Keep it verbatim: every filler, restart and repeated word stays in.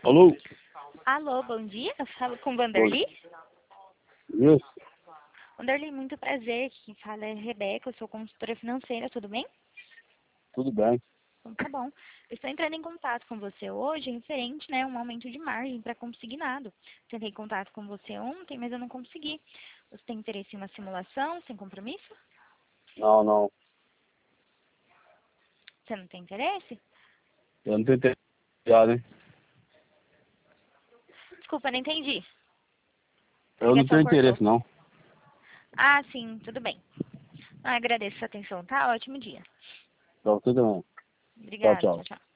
Alô? Alô, bom dia. Eu falo com o Bom Vanderly. Isso, Vanderly, muito prazer. Quem fala é Rebeca, eu sou consultora financeira, tudo bem? tudo bem. Então tá bom. Eu estou entrando em contato com você hoje referente, né, a um aumento de margem para consignado. Tentei contato com você ontem, mas eu não consegui. Você tem interesse em uma simulação sem compromisso? Não, não. Você não tem interesse? Eu não tenho tempo, né? Desculpa, não entendi. A Eu não ligação tenho cortou. interesse, não. Ah, sim, tudo bem. Ah, agradeço a atenção, tá? Ótimo dia. Pra você também. Tchau, Obrigada, tchau. tchau, tchau.